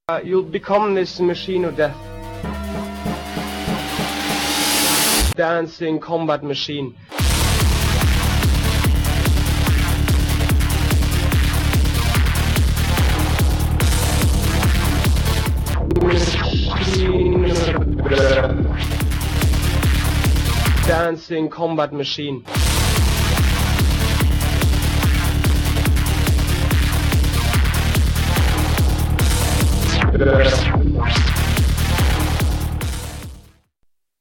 You'll become this machine of death. Dancing combat machine. Dancing combat machine.